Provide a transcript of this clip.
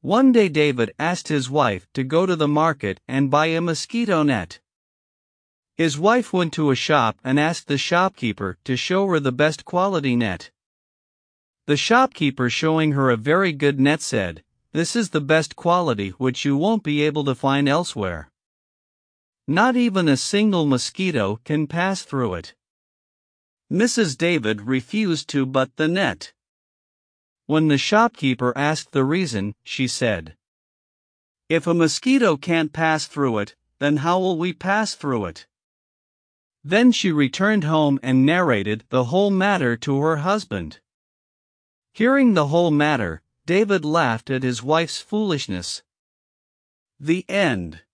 One day David asked his wife to go to the market and buy a mosquito net. His wife went to a shop and asked the shopkeeper to show her the best quality net. The shopkeeper, showing her a very good net, said, "This is the best quality which you won't be able to find elsewhere. Not even a single mosquito can pass through it." Mrs. David refused to buy the net. When the shopkeeper asked the reason, she said, "If a mosquito can't pass through it, then how will we pass through it?" Then she returned home and narrated the whole matter to her husband. Hearing the whole matter, David laughed at his wife's foolishness. The end.